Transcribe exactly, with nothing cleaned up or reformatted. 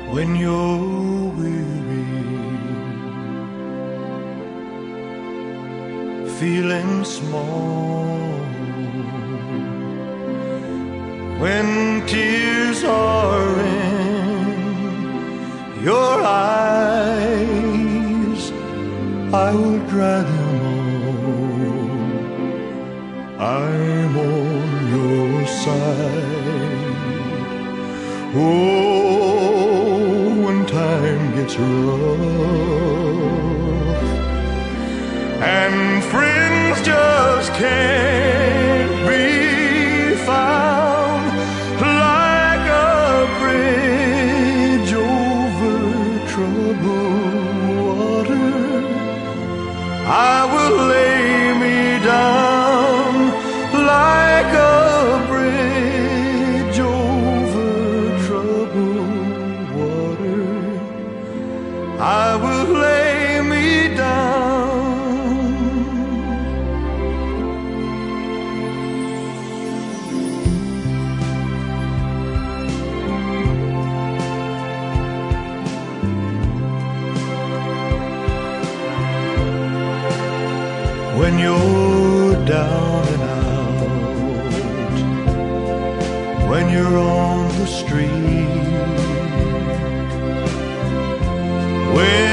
when you're weary, feeling small, when tears are in your eyes, I will dry them all. I'm on your side. Oh, when time gets rough and friends just can't be found, like a bridge over troubled water, I will lay me down like a bridge over troubled water. I will lay me down. When you're down and out, when you're on the street, when